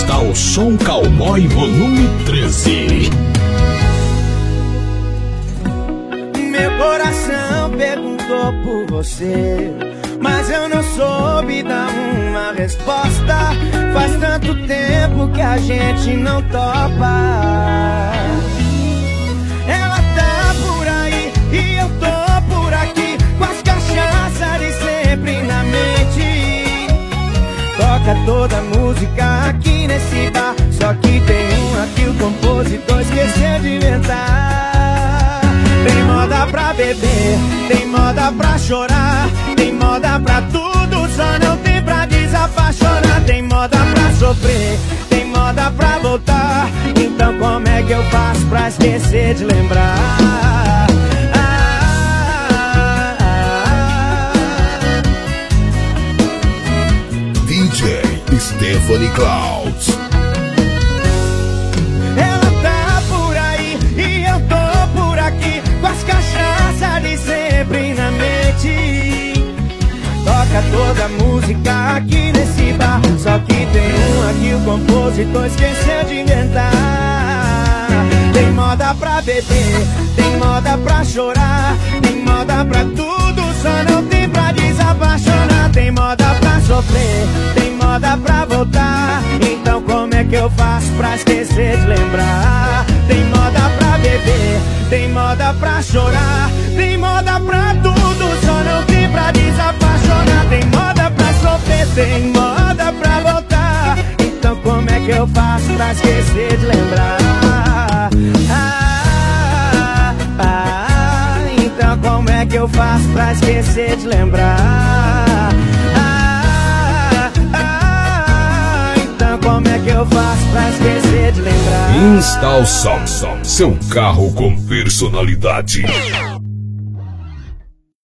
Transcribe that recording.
Está o Som Cowboy volume 13. Meu coração perguntou por você, mas eu não soube dar uma resposta. Faz tanto tempo que a gente não topa. Ela tá por aí e eu tô por aqui, com as cachaças de sempre na mente. Toca toda a música aqui nesse bar, só que tem um aqui o compositor esqueceu de inventar. Tem moda pra beber, tem moda pra chorar, tem moda pra tudo, só não tem pra desapaixonar. Tem moda pra sofrer, tem moda pra voltar, então como é que eu faço pra esquecer de lembrar? DJ Stephanie Clouds. Ela tá por aí e eu tô por aqui, com as cachaças de sempre na mente. Toca toda a música aqui nesse bar, só que tem um aqui o compositor esqueceu de inventar. Tem moda pra beber, tem moda pra chorar, tem moda pra tudo, só não tem pra desapaixonar. Tem moda pra sofrer, tem moda pra voltar, então como é que eu faço pra esquecer de lembrar? Tem moda pra beber, tem moda pra chorar, tem moda pra tudo, só não tem pra desapaixonar. Tem moda pra sofrer, tem moda pra voltar, então como é que eu faço pra esquecer de lembrar? Então como é que eu faço pra esquecer de lembrar? Então como é que eu faço pra esquecer de lembrar? Instal Som, seu carro com personalidade.